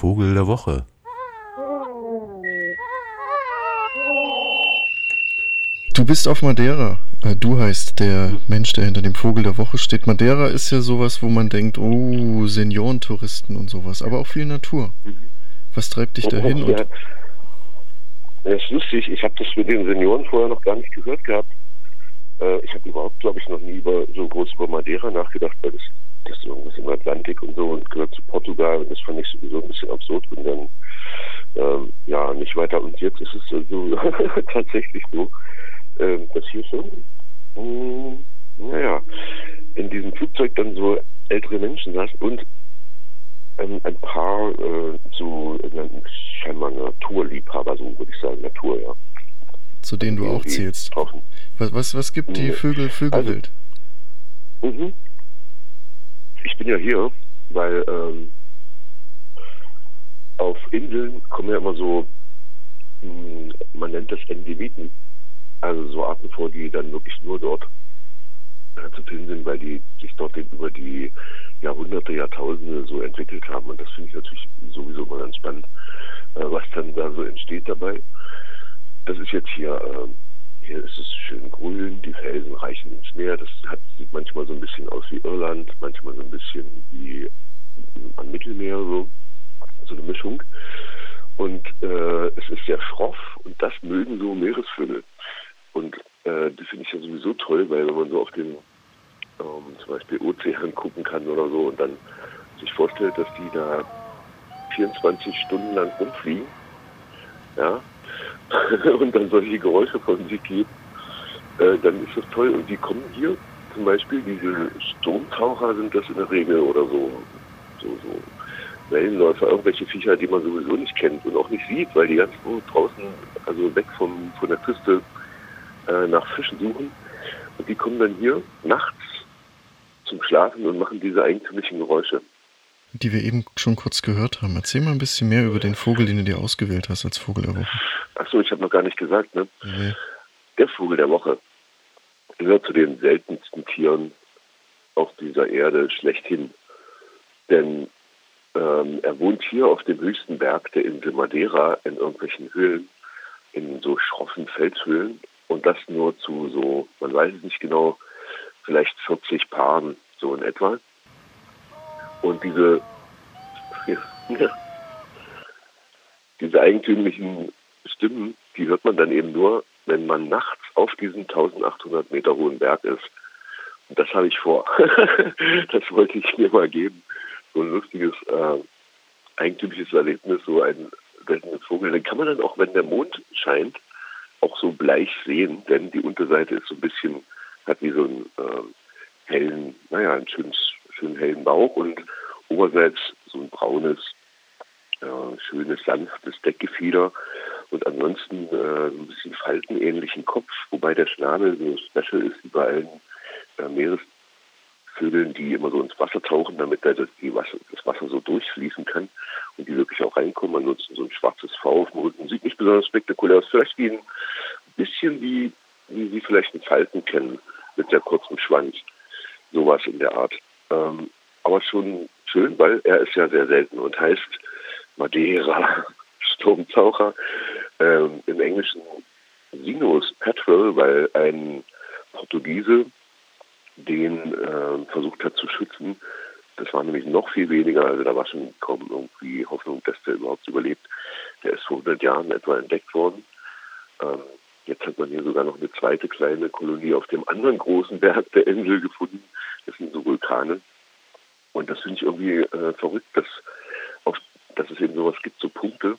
Vogel der Woche. Du bist auf Madeira. Du heißt der Mensch, der hinter dem Vogel der Woche steht. Madeira ist ja sowas, wo man denkt, oh, Seniorentouristen und sowas, aber auch viel Natur. Was treibt dich dahin? Ja, das ist lustig. Ich habe das mit den Senioren vorher noch gar nicht gehört gehabt. Ich habe überhaupt, glaube ich, noch nie so groß über Madeira nachgedacht, weil das ist irgendwas im Atlantik und so und gehört zu Portugal und das fand ich sowieso ein bisschen absurd und dann nicht weiter. Und jetzt ist es so tatsächlich so, dass hier schon, in diesem Flugzeug dann so ältere Menschen saßen und ein paar scheinbar Naturliebhaber, so würde ich sagen, Natur, ja. Zu denen du auch zählst. Was gibt die Vögelwelt? Also, ich bin ja hier, weil auf Inseln kommen ja immer so, man nennt das Endemiten, also so Arten vor, die dann wirklich nur dort zu finden sind, weil die sich dort über die Jahrhunderte, Jahrtausende so entwickelt haben. Und das finde ich natürlich sowieso mal ganz spannend, was dann da so entsteht dabei. Das ist jetzt hier ist es schön grün, die Felsen reichen ins Meer. Das sieht manchmal so ein bisschen aus wie Irland, manchmal so ein bisschen wie am Mittelmeer, so eine Mischung. Und es ist sehr schroff und das mögen so Meeresvögel. Und das finde ich ja sowieso toll, weil wenn man so auf den zum Beispiel Ozean gucken kann oder so und dann sich vorstellt, dass die da 24 Stunden lang rumfliegen, ja, und dann solche Geräusche von sich geben, dann ist das toll. Und die kommen hier, zum Beispiel diese Sturmtaucher sind das in der Regel oder so Wellenläufer, irgendwelche Viecher, die man sowieso nicht kennt und auch nicht sieht, weil die ganz draußen, also weg von der Küste nach Fischen suchen. Und die kommen dann hier nachts zum Schlafen und machen diese eigentümlichen Geräusche. Die wir eben schon kurz gehört haben. Erzähl mal ein bisschen mehr über den Vogel, den du dir ausgewählt hast als Vogel der Woche. Achso, ich habe noch gar nicht gesagt, ne? Nee. Der Vogel der Woche gehört zu den seltensten Tieren auf dieser Erde schlechthin. Denn er wohnt hier auf dem höchsten Berg der Insel Madeira in irgendwelchen Höhlen, in so schroffen Felshöhlen. Und das nur zu so, man weiß es nicht genau, vielleicht 40 Paaren, so in etwa. Und diese eigentümlichen Stimmen, die hört man dann eben nur, wenn man nachts auf diesem 1800 Meter hohen Berg ist. Und das habe ich vor. Das wollte ich mir mal geben. So ein lustiges, eigentümliches Erlebnis, so ein seltenes Vogel. Den kann man dann auch, wenn der Mond scheint, auch so bleich sehen, denn die Unterseite ist so ein bisschen, hat wie so einen einen schönen hellen Bauch und oberseits so ein braunes, schönes, sanftes Deckgefieder und ansonsten so ein bisschen faltenähnlichen Kopf, wobei der Schnabel so special ist wie bei allen Meeresvögeln, die immer so ins Wasser tauchen, damit das Wasser so durchfließen kann und die wirklich auch reinkommen. Ansonsten so ein schwarzes V auf dem Rücken. Sieht nicht besonders spektakulär aus. Vielleicht wie ein bisschen wie Sie vielleicht einen Falken kennen, mit sehr kurzem Schwanz. Sowas in der Art. Aber schon schön, weil er ist ja sehr selten und heißt Madeira Sturmtaucher. Im Englischen Sinus Petrel, weil ein Portugiese den versucht hat zu schützen. Das war nämlich noch viel weniger, also da war schon kaum irgendwie Hoffnung, dass der überhaupt überlebt. Der ist vor 100 Jahren etwa entdeckt worden. Jetzt hat man hier sogar noch eine zweite kleine Kolonie auf dem anderen großen Berg der Insel gefunden. Das sind so Vulkane. Und das finde ich irgendwie verrückt, dass es eben sowas gibt, so Punkte.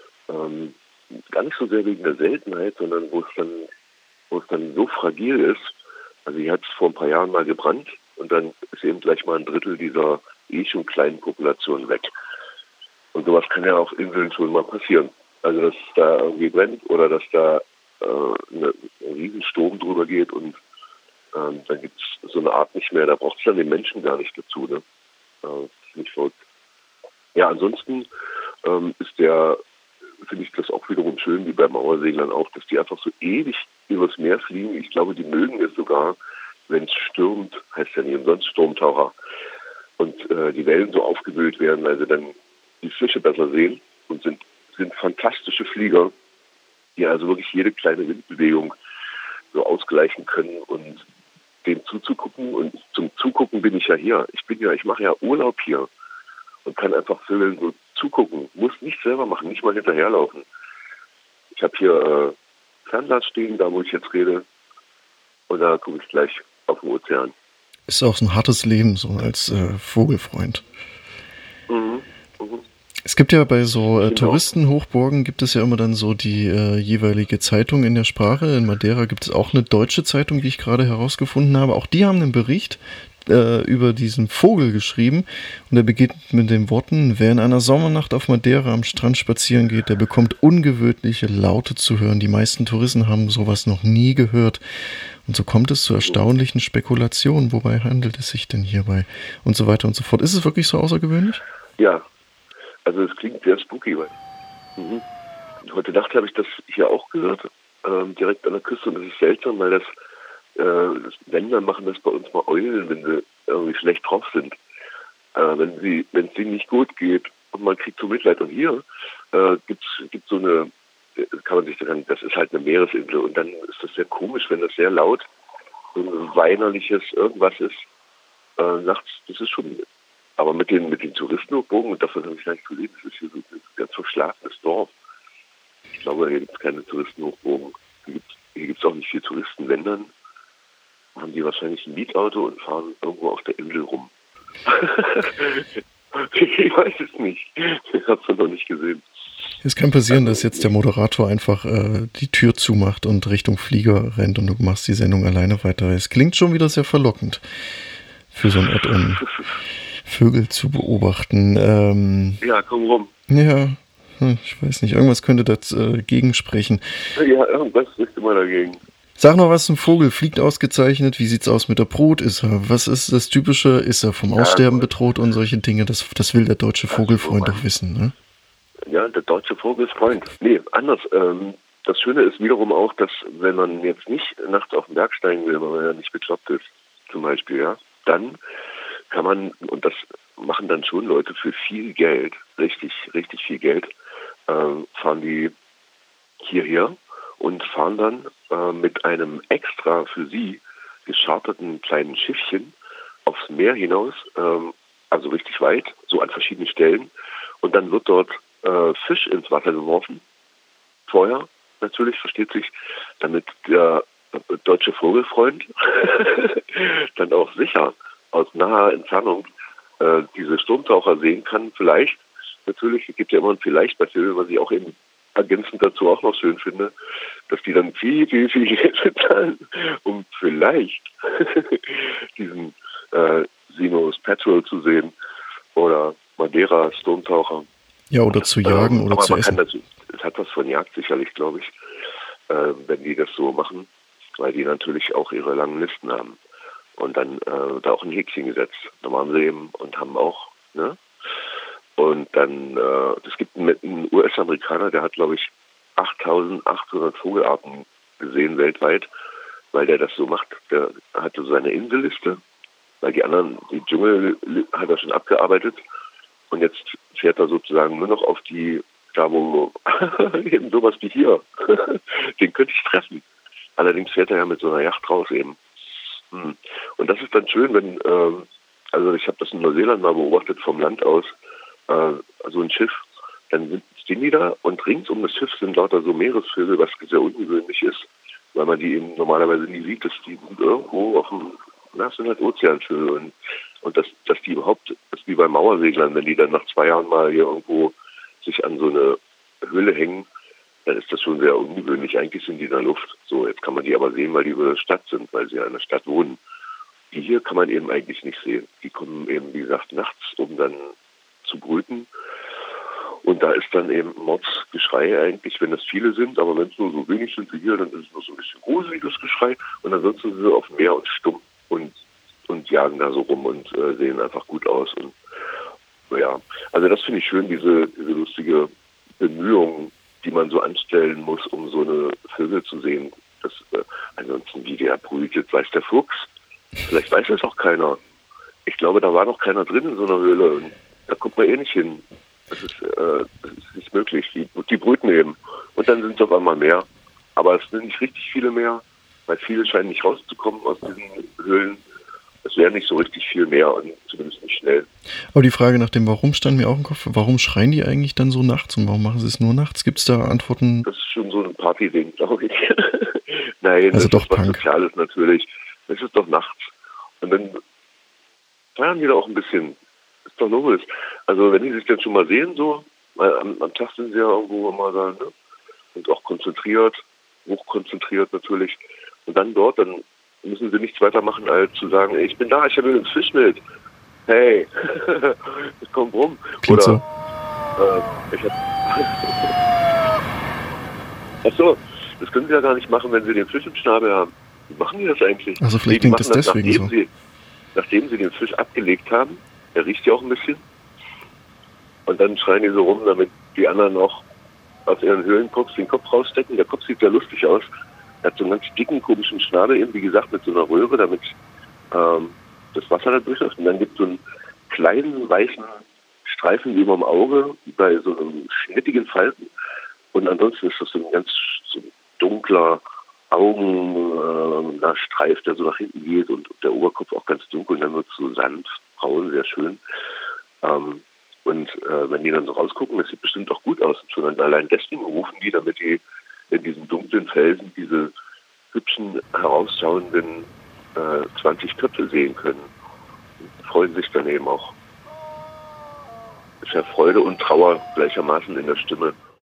Gar nicht so sehr wegen der Seltenheit, sondern wo es dann so fragil ist. Also hier hat es vor ein paar Jahren mal gebrannt und dann ist eben gleich mal ein Drittel dieser schon kleinen Population weg. Und sowas kann ja auf Inseln schon mal passieren. Also dass da irgendwie brennt oder dass da ein Riesensturm drüber geht und dann gibt es so eine Art nicht mehr. Da braucht es dann den Menschen gar nicht dazu. Ne? Das ist nicht verrückt. Ja, ansonsten finde ich das auch wiederum schön, wie bei Mauerseglern auch, dass die einfach so ewig übers Meer fliegen. Ich glaube, die mögen es sogar, wenn es stürmt, heißt ja nicht umsonst Sturmtaucher. Und die Wellen so aufgewühlt werden, also dann die Fische besser sehen und sind fantastische Flieger, die also wirklich jede kleine Windbewegung so ausgleichen können und dem zuzugucken. Und zum Zugucken bin ich ja hier. Ich mache ja Urlaub hier und kann einfach Vögeln so zugucken. Muss nicht selber machen, nicht mal hinterherlaufen. Ich habe hier Fernglas stehen, da wo ich jetzt rede. Und da gucke ich gleich auf den Ozean. Ist auch so ein hartes Leben, so als Vogelfreund. Mhm. Es gibt ja bei so Touristenhochburgen gibt es ja immer dann so die jeweilige Zeitung in der Sprache. In Madeira gibt es auch eine deutsche Zeitung, die ich gerade herausgefunden habe. Auch die haben einen Bericht über diesen Vogel geschrieben. Und der beginnt mit den Worten: Wer in einer Sommernacht auf Madeira am Strand spazieren geht, der bekommt ungewöhnliche Laute zu hören. Die meisten Touristen haben sowas noch nie gehört. Und so kommt es zu erstaunlichen Spekulationen. Wobei handelt es sich denn hierbei? Und so weiter und so fort. Ist es wirklich so außergewöhnlich? Ja, also es klingt sehr spooky. Heute Nacht habe ich das hier auch gehört, direkt an der Küste. Und das ist seltsam, weil das Länder machen das bei uns mal Eulen, wenn sie irgendwie schlecht drauf sind. Wenn es denen nicht gut geht und man kriegt so Mitleid. Und hier gibt's so eine, kann man sich daran, das ist halt eine Meeresinsel. Und dann ist das sehr komisch, wenn das sehr laut, so ein weinerliches irgendwas ist. Nachts, das ist schon. Aber mit den Touristenhochburgen, und davon habe ich gar nicht gesehen, das ist hier so ein ganz verschlafenes Dorf. Ich glaube, hier gibt es keine Touristenhochburgen. Hier gibt es auch nicht viele Touristen. Wenn, dann haben die wahrscheinlich ein Mietauto und fahren irgendwo auf der Insel rum. Ich weiß es nicht. Ich habe es noch nicht gesehen. Es kann passieren, dass jetzt der Moderator einfach die Tür zumacht und Richtung Flieger rennt und du machst die Sendung alleine weiter. Es klingt schon wieder sehr verlockend für so einen Ort, um Vögel zu beobachten. Ja, komm rum. Ja, ich weiß nicht. Irgendwas könnte dagegen sprechen. Ja, irgendwas spricht immer dagegen. Sag noch was zum Vogel. Fliegt ausgezeichnet. Wie sieht's aus mit der Brut? Was ist das Typische? Ist er vom Aussterben bedroht und solche Dinge? Das will der deutsche Vogelfreund doch wissen, ne? Ja, der deutsche Vogelfreund. Nee, anders. Das Schöne ist wiederum auch, dass wenn man jetzt nicht nachts auf den Berg steigen will, weil man ja nicht bekloppt ist, zum Beispiel, ja, dann kann man, und das machen dann schon Leute für viel Geld, richtig, richtig viel Geld, fahren die hierher und fahren dann mit einem extra für sie gescharterten kleinen Schiffchen aufs Meer hinaus, also richtig weit, so an verschiedenen Stellen. Und dann wird dort Fisch ins Wasser geworfen. Vorher natürlich, versteht sich, damit der deutsche Vogelfreund dann auch sicher aus naher Entfernung diese Sturmtaucher sehen kann. Vielleicht, natürlich, es gibt ja immer ein Vielleicht bei Filmen, was ich auch eben ergänzend dazu auch noch schön finde, dass die dann viel, viel, viel Geld bezahlen, um vielleicht diesen Sinus Petrel zu sehen oder Madeira Sturmtaucher. Ja, oder zu jagen oder zu essen. Es hat was von Jagd sicherlich, glaube ich, wenn die das so machen, weil die natürlich auch ihre langen Listen haben. Und dann da auch ein Häkchen gesetzt. Da waren sie eben und haben auch, ne? Und dann, es gibt einen US-Amerikaner, der hat, glaube ich, 8.800 Vogelarten gesehen weltweit, weil der das so macht. Der hatte so seine Inselliste, weil die anderen, die Dschungel hat er schon abgearbeitet. Und jetzt fährt er sozusagen nur noch auf die, da wo eben sowas wie hier, den könnte ich treffen. Allerdings fährt er ja mit so einer Yacht raus eben. Und das ist dann schön, wenn, also ich habe das in Neuseeland mal beobachtet vom Land aus, so ein Schiff, dann stehen die da und rings um das Schiff sind lauter so Meeresvögel, was sehr ungewöhnlich ist, weil man die eben normalerweise nie sieht, dass die irgendwo auf dem, sind halt Ozeanvögel und dass die überhaupt, das ist wie bei Mauerseglern, wenn die dann nach 2 Jahren mal hier irgendwo sich an so eine Höhle hängen, dann ist das schon sehr ungewöhnlich. Eigentlich sind die in der Luft. So, jetzt kann man die aber sehen, weil die über der Stadt sind, weil sie ja in der Stadt wohnen. Die hier kann man eben eigentlich nicht sehen. Die kommen eben, wie gesagt, nachts, um dann zu brüten. Und da ist dann eben Mordsgeschrei eigentlich, wenn das viele sind. Aber wenn es nur so wenig sind wie hier, dann ist es nur so ein bisschen gruseliges Geschrei. Und ansonsten sind sie auf dem Meer und stumm und jagen da so rum und sehen einfach gut aus. Und ja, also das finde ich schön, diese lustige Bemühung, die man so anstellen muss, um so eine Vögel zu sehen. Das, ansonsten, wie der brütet, weiß der Fuchs. Vielleicht weiß es auch keiner. Ich glaube, da war noch keiner drin in so einer Höhle. Und da kommt man eh nicht hin. Das ist nicht möglich. Die brüten eben. Und dann sind es auf einmal mehr. Aber es sind nicht richtig viele mehr, weil viele scheinen nicht rauszukommen aus diesen Höhlen. Es wäre nicht so richtig viel mehr und zumindest nicht schnell. Aber die Frage nach dem Warum stand mir auch im Kopf. Warum schreien die eigentlich dann so nachts und warum machen sie es nur nachts? Gibt es da Antworten? Das ist schon so ein Partyding, glaube ich. Nein, also das doch ist was Punk. Soziales natürlich. Es ist doch nachts. Und dann feiern die da auch ein bisschen. Ist doch logisch. Also wenn die sich dann schon mal sehen, so, weil am Tag sind sie ja irgendwo immer da, ne? Und auch konzentriert, hochkonzentriert natürlich. Und dann dort, dann müssen sie nichts weiter machen, als zu sagen, ich bin da, ich habe übrigens Fisch mit. Hey, das kommt rum. Klingt Oder, so. ich hab Ach so, das können sie ja gar nicht machen, wenn sie den Fisch im Schnabel haben. Wie machen die das eigentlich? Also vielleicht klingt das deswegen so. Nachdem sie den Fisch abgelegt haben, der riecht ja auch ein bisschen. Und dann schreien die so rum, damit die anderen auch aus ihren Höhlenkops den Kopf rausstecken. Der Kopf sieht ja lustig aus. Er hat so einen ganz dicken, komischen Schnabel, eben wie gesagt, mit so einer Röhre, damit das Wasser da durchläuft. Und dann gibt es so einen kleinen, weißen Streifen über dem Auge, bei so einem schnittigen Falten. Und ansonsten ist das so ein ganz so dunkler Augenstreif, der so nach hinten geht und der Oberkopf auch ganz dunkel und dann wird es so sanft, braun, sehr schön. Wenn die dann so rausgucken, das sieht bestimmt auch gut aus. Und allein deswegen rufen die, damit die in diesen dunklen Felsen diese hübschen, herausschauenden 20 Köpfe sehen können. Und freuen sich dann eben auch. Es ist ja Freude und Trauer gleichermaßen in der Stimme.